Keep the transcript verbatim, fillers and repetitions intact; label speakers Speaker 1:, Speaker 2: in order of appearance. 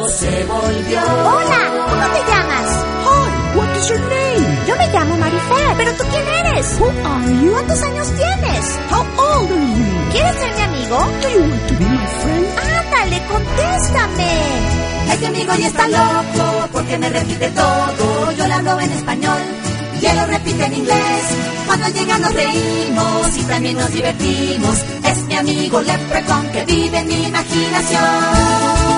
Speaker 1: loco se volvió.
Speaker 2: Hola, ¿cómo te llamas?
Speaker 3: Hi, what is your name?
Speaker 2: Yo me llamo Marifer. ¿Pero tú quién eres?
Speaker 3: Who are you?
Speaker 2: ¿Cuántos años tienes?
Speaker 3: How old are you?
Speaker 2: ¿Quieres ser mi amigo?
Speaker 3: Do you want to be my friend?
Speaker 2: Ándale, contéstame.
Speaker 1: Este amigo ya está loco porque me repite todo. Yo le hablo en español y él lo repite en inglés. Cuando llega nos reímos y también nos divertimos. Es mi amigo Leprechaun que vive en mi imaginación.